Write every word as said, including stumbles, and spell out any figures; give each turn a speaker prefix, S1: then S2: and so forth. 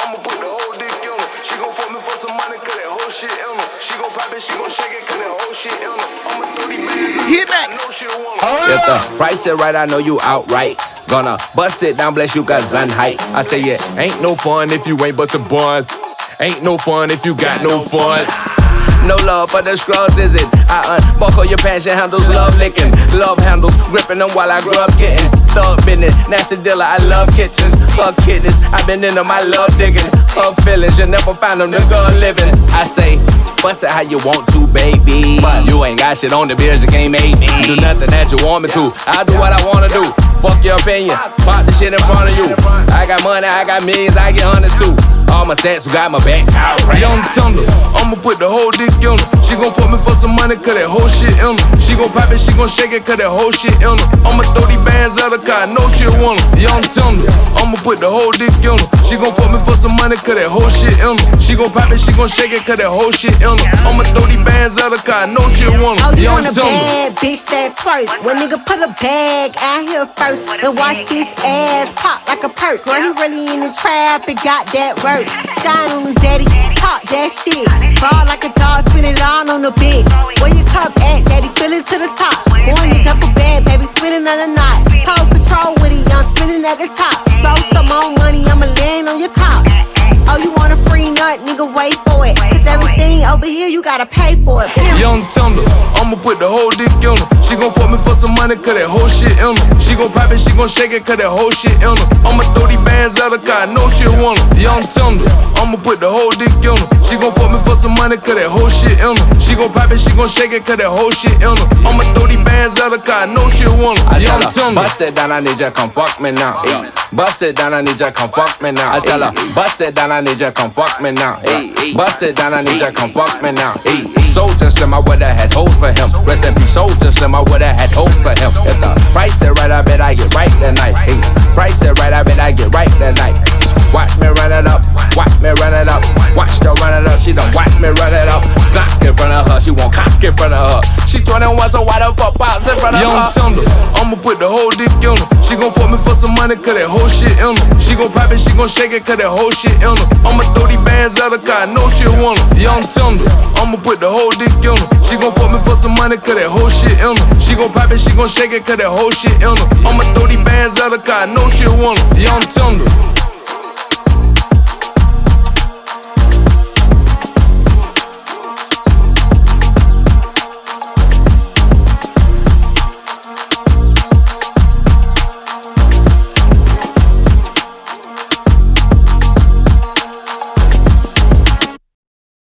S1: I'ma put the whole dick in her. She gon' fuck me for some money, cause that whole shit in her. She gon' pop it, she gon' shake it, cause that whole shit in her. I'ma throw these bands.
S2: Hit back.
S1: I know she don't want her.
S3: If the price is right, I know you outright. Gonna bust it down, bless you, cause I'm height. I say it ain't no fun if you ain't bustin' buns. Ain't no fun if you got no funds. No love for the scrubs, is it? I unbuckle your pants, your handles, love licking. Love handles, gripping them while I grew up getting. Thug business, nasty dealer, I love kitchens. Her kidneys, I've been into my love digging. Her feelings, you never find them, nigga living. I say, bust it how you want to, baby. But you ain't got shit on the bills, you can't make me do nothing that you want me to. I'll do what I wanna do. Fuck your opinion, pop the shit in front of you. I got money, I got millions, I get hundreds too. All my stats who got my back.
S1: Young Thunder, I'ma put the whole dick in her. She gon' fuck me for some money, cause that whole shit in her. She gon' pop it, she gon' shake it, cause that whole shit in her. I'ma throw these bands at her, cause I know she want her. Young Thunder, I'ma put the whole dick in her. She gon' fuck me for some money, cause that whole shit in her. She gon' pop it, she gon' shake it, cause that whole shit in her. I'ma throw these bands at her, cause I know she want her.
S4: Oh, you
S1: Young
S4: want a
S1: Thunder.
S4: bad bitch that twerk? When nigga put a bag out here first and watch this ass pop like a perk. Girl, he really in the trap and got that work. Shine on his daddy, talk that shit. Ball like a dog, spin it all on the bitch. Where your cup at, daddy? Fill it to the top. Going to double bed, baby, spinning on the knot. Pole control with it, young, spinning at the top. Throw some more money, I'ma land on your cop. Oh, you want a free nut, nigga, wait for it. Cause everything over here, you gotta pay for it.
S1: Young Thunder, I'ma put the whole dick in her. She gon' fuck me for some money, cause that whole shit in her. She gon' pop it, she gon' shake it, cause that whole shit in her. I'ma throw these bands at her, cause I know she want her. Young Thunder, I'ma put the whole dick in her. She gon' fuck me for some money, cause that whole shit in her. She gon' pop it, she gon' shake it, cause that whole shit in her. I'ma throw these bands at her, cause I know she want her. Young Thunder.
S3: Bust it down, I need you, come fuck me now. Ay. Bust it down, I need you, come fuck me now. I tell her, bust it down, I need you, come fuck me now. Ay. Bust it down, I need you, come fuck me now. Ay. Soldier Slim, I would've had hoes for him. Rest in peace, Soldier Slim, I would've had hoes for him. If the price is right, I bet I get right tonight. Ay. Price is right, I bet I get right tonight. Watch me run it up, watch me run it up. Watch her run it up, she done watch me run it up. Glock in front of her, she won't cock in front of her. She twenty-one, so why the fuck pops in front of
S1: Young
S3: her?
S1: Thunder, I'ma put the whole dick in her. She gon' fuck me for some money, cause that whole shit in her. She gon' pop it, she gon' shake it, cause that whole shit in her. I'ma throw these bands at her, cause I know she want her. Young Thunder, I'ma put the whole dick in her. She gon' fuck me for some money, cause that whole shit in her. She gon' pop it, she gon' shake it, cause that whole shit in her. I'ma throw these bands at her, cause I know she want her. Young Thunder.